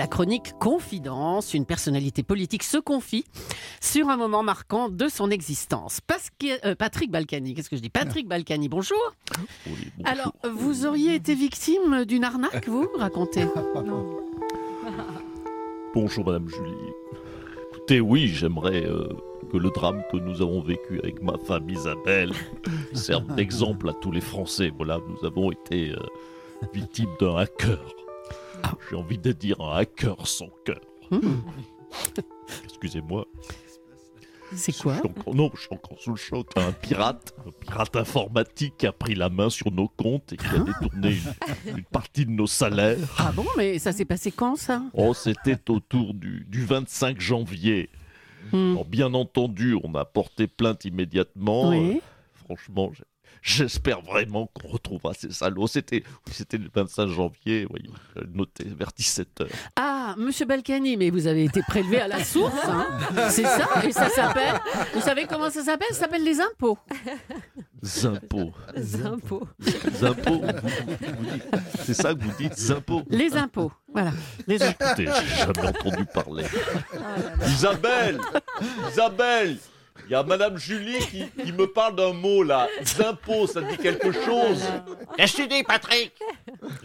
chronique Confidence. Une personnalité politique se confie sur un moment marquant de son existence. Patrick Balkany, qu'est-ce que je dis ? Patrick Balkany, bonjour. Oui, bonjour. Alors, vous auriez été victime d'une arnaque, vous ? Racontez. Non. Bonjour Madame Julie. Écoutez, oui, j'aimerais que le drame que nous avons vécu avec ma femme Isabelle serve d'exemple à tous les Français. Voilà, nous avons été victimes d'un hacker. J'ai envie de dire un hacker sans cœur. Excusez-moi. C'est quoi ? Je suis encore sous le choc. Un pirate informatique qui a pris la main sur nos comptes et qui a détourné une partie de nos salaires. Ah bon, mais ça s'est passé quand, ça ? Oh, c'était autour du 25 janvier. Alors, bien entendu, on a porté plainte immédiatement. Oui. Franchement, j'espère vraiment qu'on retrouvera ces salauds. C'était le 25 janvier, voyez, noté vers 17h. Ah, monsieur Balkany, mais vous avez été prélevé à la source, hein ? C'est ça ? Et ça s'appelle... Vous savez comment ça s'appelle ? Ça s'appelle les impôts. Zimpôts. Impôts. Zimpôts, c'est ça que vous dites, zimpôts. Les impôts, voilà. Les impôts. Écoutez, j'ai jamais entendu parler. Isabelle, il y a Madame Julie qui me parle d'un mot là. Zimpôts, ça dit quelque chose. Qu'est-ce que tu dis, Patrick ? Zimpôts ?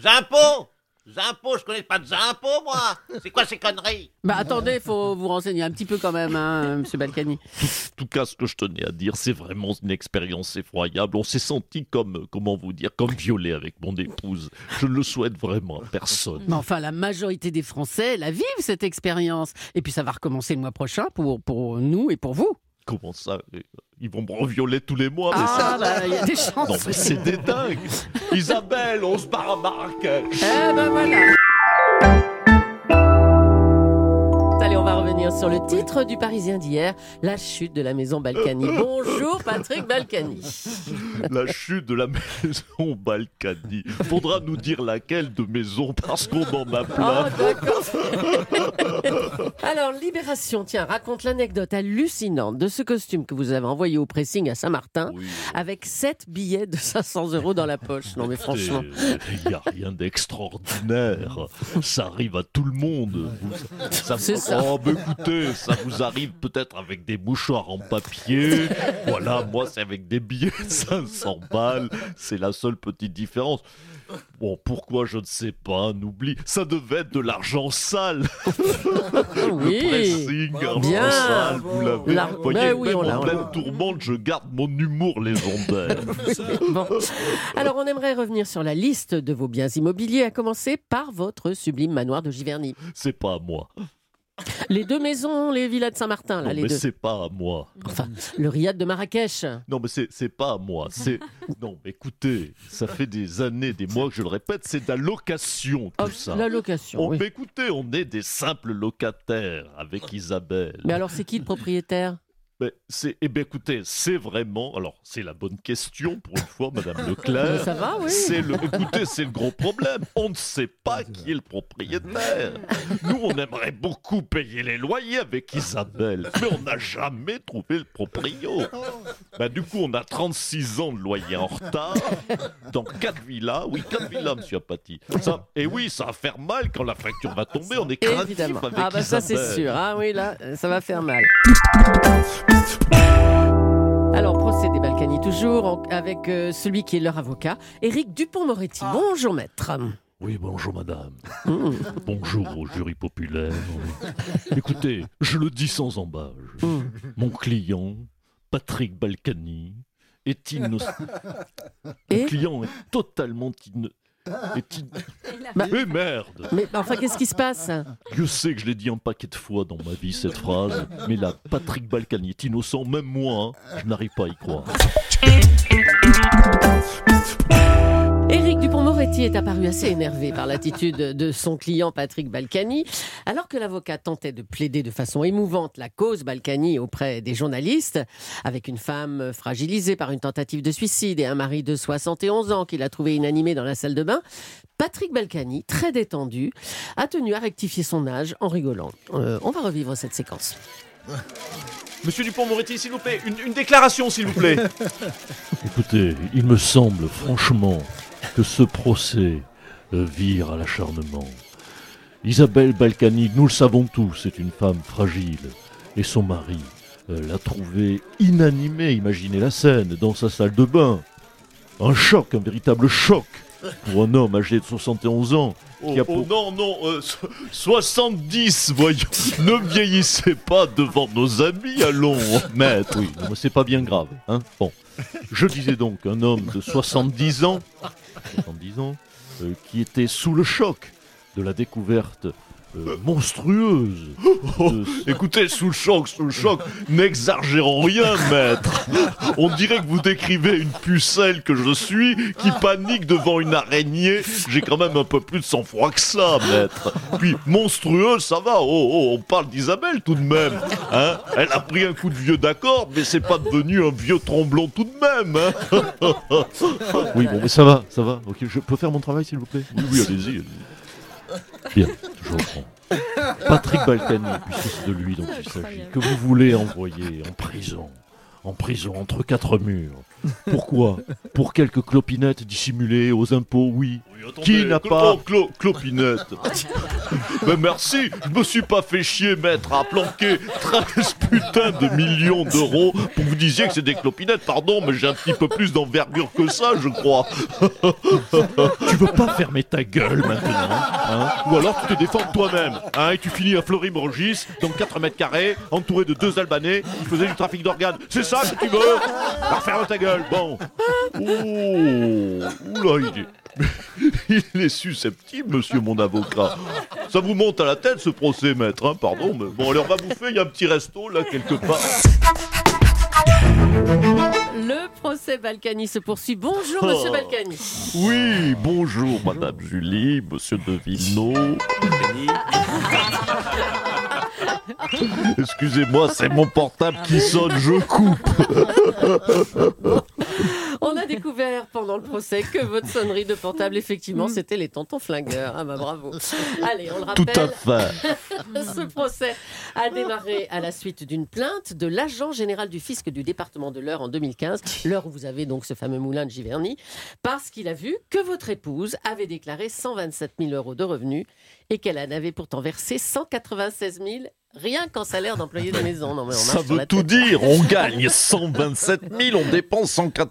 Zimpôts, je connais pas de Zimpôts, moi. C'est quoi ces conneries ? Bah attendez, faut vous renseigner un petit peu quand même, hein, monsieur Balkany. En tout cas, ce que je tenais à dire, c'est vraiment une expérience effroyable. On s'est senti comme violé avec mon épouse. Je ne le souhaite vraiment à personne. Mais enfin, la majorité des Français la vivent, cette expérience. Et puis ça va recommencer le mois prochain pour nous et pour vous. Comment ça ? Ils vont me revioler tous les mois, mais Ah, bah, il y a des chances. non, mais c'est des dingues. Isabelle, on se barre à Marrakech. Eh ben voilà. Allez, on va revenir sur le titre du Parisien d'hier, la chute de la maison Balkany. Bonjour Patrick Balkany. La chute de la maison Balkany. Faudra nous dire laquelle de maison parce qu'on en a plein. Oh, d'accord. Alors, Libération, tiens, raconte l'anecdote hallucinante de ce costume que vous avez envoyé au pressing à Saint-Martin Oui. avec 7 billets de 500 € dans la poche. Non mais franchement. Il n'y a rien d'extraordinaire. Ça arrive à tout le monde. C'est ça. Oh, mais écoutez, ça vous arrive peut-être avec des mouchoirs en papier. Voilà, moi, c'est avec des billets de 500 balles. C'est la seule petite différence. Bon, pourquoi, je ne sais pas, on oublie. Ça devait être de l'argent sale. Oui. Le pressing, argent Bien. sale, vous l'avez. Vous voyez, Ben oui, même on l'a. en pleine tourmente, je garde mon humour légendaire. Bon. Alors, on aimerait revenir sur la liste de vos biens immobiliers, à commencer par votre sublime manoir de Giverny. C'est pas à moi. Les 2 maisons, les villas de Saint-Martin, là, Non, les mais 2. c'est pas à moi. Enfin, le riad de Marrakech. Non, mais c'est pas à moi. Non, mais écoutez, ça fait des années, des mois que je le répète, c'est de la location, tout ça. La location, oui. Mais écoutez, on est des simples locataires avec Isabelle. Mais alors, c'est qui le propriétaire ? Écoutez, c'est vraiment... Alors, c'est la bonne question, pour une fois, Madame Leclerc. Ça va, oui. Écoutez, c'est le gros problème. On ne sait pas qui est le propriétaire. Nous, on aimerait beaucoup payer les loyers avec Isabelle, mais on n'a jamais trouvé le proprio. Du coup, on a 36 ans de loyer en retard dans 4 villas. Oui, 4 villas, monsieur Apathy. Et oui, ça va faire mal quand la facture va tomber. On est craintif Évidemment. avec Ah bah ça, Isabelle. c'est sûr. Ah oui, là, ça va faire mal. Alors, procédé Balkany toujours, avec celui qui est leur avocat, Éric Dupond-Moretti. Bonjour, maître. Oui, bonjour madame. Bonjour au jury populaire. Écoutez, je le dis sans embâche. Mon client, Patrick Balkany, est innocent. Mon client est totalement Mais merde! Mais enfin, qu'est-ce qui se passe ? Je sais que je l'ai dit un paquet de fois dans ma vie, cette phrase, mais là, Patrick Balkany est innocent, même moi, je n'arrive pas à y croire. Éric Dupond-Moretti est apparu assez énervé par l'attitude de son client Patrick Balkany, alors que l'avocat tentait de plaider de façon émouvante la cause Balkany auprès des journalistes, avec une femme fragilisée par une tentative de suicide et un mari de 71 ans qu'il a trouvé inanimé dans la salle de bain. Patrick Balkany, très détendu, a tenu à rectifier son âge en rigolant. On va revivre cette séquence. Monsieur Dupond-Moretti, s'il vous plaît, une déclaration, s'il vous plaît. Écoutez, il me semble franchement que ce procès vire à l'acharnement. Isabelle Balkany, nous le savons tous, est une femme fragile. Et son mari l'a trouvée inanimée, imaginez la scène, dans sa salle de bain. Un choc, un véritable choc pour un homme âgé de 71 ans. Non, 70, voyons. Ne vieillissez pas devant nos amis, allons, maître. Oui, non, mais c'est pas bien grave. Hein, bon, je disais donc un homme de 70 ans, qui était sous le choc de la découverte monstrueuse. Écoutez, sous le choc, n'exagérons rien, maître. On dirait que vous décrivez une pucelle que je suis qui panique devant une araignée. J'ai quand même un peu plus de sang-froid que ça, maître. Puis, monstrueuse, ça va. On parle d'Isabelle tout de même. Hein, elle a pris un coup de vieux, d'accord, mais c'est pas devenu un vieux tremblant tout de même. Hein. Oui, bon, mais ça va. Ok, je peux faire mon travail, s'il vous plaît? Oui, allez-y. Bien, je reprends. Patrick Balkany, puisque c'est de lui dont il s'agit, que vous voulez envoyer en prison entre quatre murs. Pourquoi? Pour quelques clopinettes dissimulées aux impôts, oui. Qui n'a pas... Clopinette. Mais merci, je me suis pas fait chier, maître, à planquer 13 putains de millions d'euros pour que vous disiez que c'est des clopinettes. Pardon, mais j'ai un petit peu plus d'envergure que ça, je crois. Tu veux pas fermer ta gueule maintenant, hein? Ou alors tu te défends toi-même, hein, et tu finis à Fleury-Mérogis, dans 4 mètres carrés, entouré de 2 Albanais qui faisaient du trafic d'organes. C'est ça que tu veux? Alors ferme ta gueule, bon. Oula, il est susceptible, monsieur mon avocat. Ça vous monte à la tête, ce procès, maître, hein, pardon. Mais bon, allez, on va bouffer, il y a un petit resto, là, quelque part. Le procès Balkany se poursuit. Bonjour, monsieur Balkany. Oui, bonjour, madame Julie, monsieur de Villeneuve. Excusez-moi, c'est mon portable qui sonne, je coupe. On a découvert pendant le procès que votre sonnerie de portable, effectivement, c'était les tontons flingueurs. Ah bah bravo. Allez, on le rappelle. Tout à fait. Ce procès a démarré à la suite d'une plainte de l'agent général du fisc du département de l'Eure en 2015, l'Eure où vous avez donc ce fameux moulin de Giverny, parce qu'il a vu que votre épouse avait déclaré 127 000 euros de revenus et qu'elle en avait pourtant versé 196 000 rien qu'en salaire d'employé de maison. Non, mais ça veut tout dire. On gagne 127 000, on dépense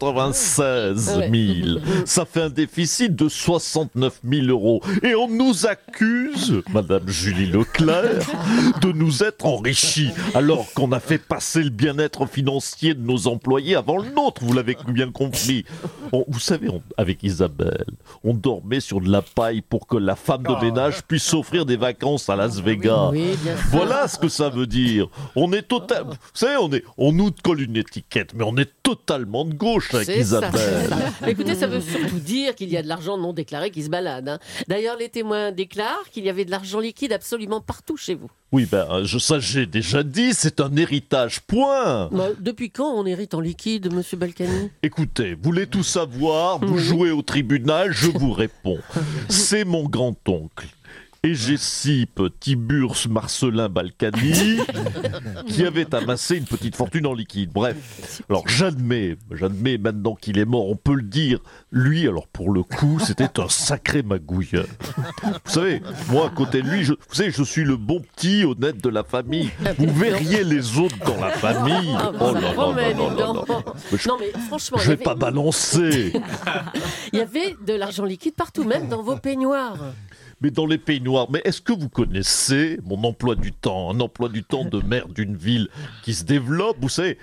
196 000. Ça fait un déficit de 69 000 euros. Et on nous accuse, madame Julie Leclerc, de nous être enrichis, alors qu'on a fait passer le bien-être financier de nos employés avant le nôtre, vous l'avez bien compris. Vous savez, avec Isabelle, on dormait sur de la paille pour que la femme de ménage puisse s'offrir des vacances à Las Vegas. Oui, bien sûr. Voilà ce que ça veut dire. On est total. Vous savez, on nous colle une étiquette, mais on est totalement de gauche avec Isabelle. C'est ça. Mais écoutez, ça veut surtout dire qu'il y a de l'argent non déclaré qui se balade. Hein. D'ailleurs, les témoins déclarent qu'il y avait de l'argent liquide absolument partout chez vous. Oui, ça j'ai déjà dit, c'est un héritage, point. Depuis quand on hérite en liquide, monsieur Balkany? Écoutez, vous voulez tout savoir, vous jouez au tribunal, je vous réponds. C'est mon grand-oncle. Égésipe Tiburce Marcelin Balkany, qui avait amassé une petite fortune en liquide. Bref, alors j'admets maintenant qu'il est mort, on peut le dire. Lui, alors pour le coup, c'était un sacré magouilleur. Vous savez, moi à côté de lui, je suis le bon petit honnête de la famille. Vous verriez les autres dans la famille. Oh là là. Non mais franchement, je vais pas balancer. Il y avait de l'argent liquide partout, même dans vos peignoirs. Mais dans les peignoirs, mais est-ce que vous connaissez mon emploi du temps, un emploi du temps de maire d'une ville qui se développe? Vous savez,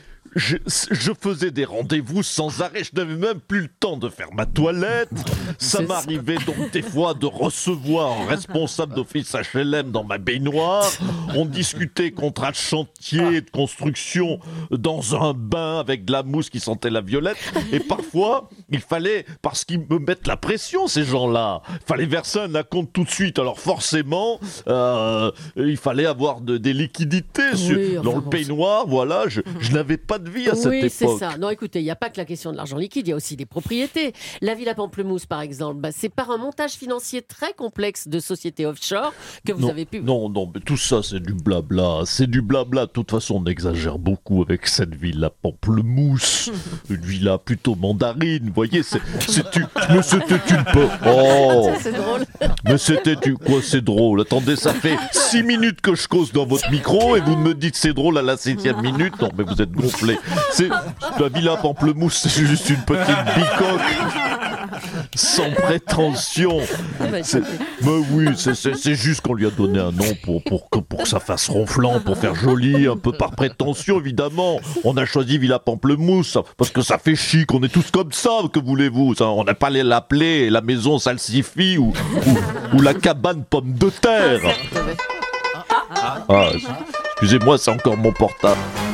je faisais des rendez-vous sans arrêt, je n'avais même plus le temps de faire ma toilette. Ça m'arrivait donc des fois de recevoir un responsable d'office HLM dans ma baignoire. On discutait contrat de chantier, de construction dans un bain avec de la mousse qui sentait la violette. Et parfois, il fallait, parce qu'ils me mettent la pression, ces gens-là, il fallait verser un acompte tout de suite. Alors forcément, il fallait avoir des liquidités dans le peignoir. Voilà, je n'avais pas de vie à cette Oui, c'est époque. ça. Non, écoutez, il n'y a pas que la question de l'argent liquide, il y a aussi des propriétés. La Villa Pamplemousse, par exemple, c'est par un montage financier très complexe de sociétés offshore que vous Non, avez pu... non, mais tout ça, c'est du blabla. C'est du blabla. De toute façon, on exagère beaucoup avec cette villa Pamplemousse. Une villa plutôt mandarine, vous voyez. Mais c'était une peu... Oh, C'est drôle. mais c'était du... Quoi, c'est drôle? Attendez, ça fait 6 minutes que je cause dans votre micro et vous me dites c'est drôle à la 7e minute. Non, mais vous êtes gonflé. La villa Pamplemousse, c'est juste une petite bicoque. Sans prétention. Ah bah, Mais oui, c'est juste qu'on lui a donné un nom pour que ça fasse ronflant, pour faire joli, un peu par prétention, évidemment. On a choisi Villa Pamplemousse parce que ça fait chic, on est tous comme ça, que voulez-vous? On n'a pas l'appeler la maison salsifie ou la cabane pomme de terre. Ah, excusez-moi, c'est encore mon portable.